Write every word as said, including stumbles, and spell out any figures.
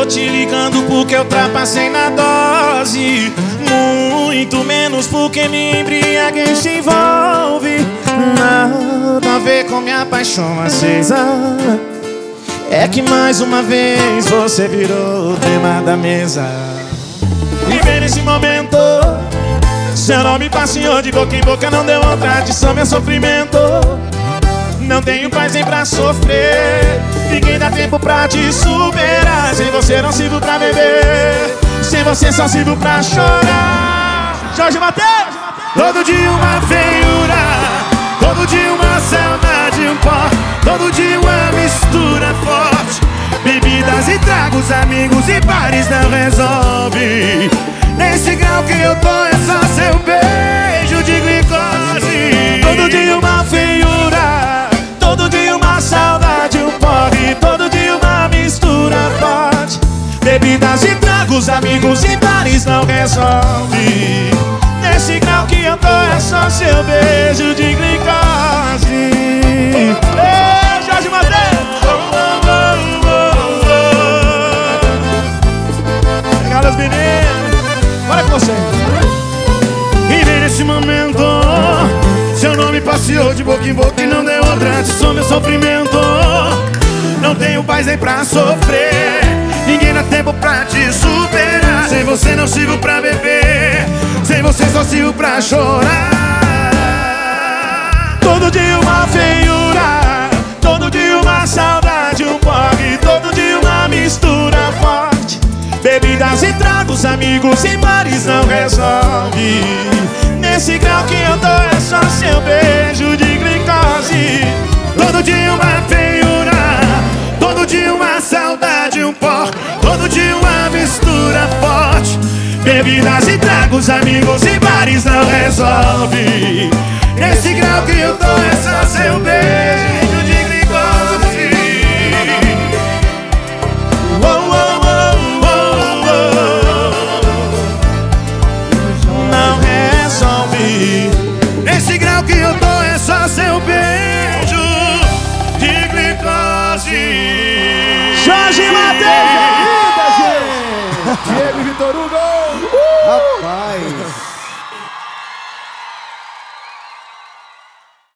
te ligando porque eu ultrapassei na dose, muito menos porque me embriaguei se envolve. Nada a ver com minha paixão acesa, é que mais uma vez você virou o tema da mesa. Viver nesse momento, seu nome passeou de boca em boca, não deu outra adição, meu sofrimento. Não tenho paz nem pra sofrer, ninguém dá tempo pra te superar. Sem você não sirvo pra beber, sem você só sirvo pra chorar. Jorge Mateus! Todo dia uma feiura, todo dia uma saudade, um pó, todo dia uma mistura forte. Bebidas e tragos, amigos e bares não resolve. Nesse grau que eu tô é só seu beijo de glicose. Todo dia uma feiura, todo dia uma saudade, um porre, todo dia uma mistura forte. Bebidas e tragos, amigos e bares não resolve. Nesse grau que eu tô é só seu beijo de glicose. Ei, Jorge Mateus! Obrigado, as meninas. Bora com você. E vem nesse momento, seu nome passeou de boca em boca e não deu outra adição, meu sofrimento. Não tenho paz nem pra sofrer, ninguém dá tempo pra te superar. Sem você não sirvo pra beber, sem você só sirvo pra chorar. Todo dia uma feiura, todo dia uma saudade, um porre, todo dia uma mistura forte. Bebidas e tragos, amigos e bares não resolve. Nesse grau que eu tô é só seu beijo de glicose. Todo dia uma feiura, todo dia uma saudade, um pó, todo dia uma mistura forte. Bebidas e tragos, amigos e bares não resolve. Nesse grau que eu tô é só seu beijo.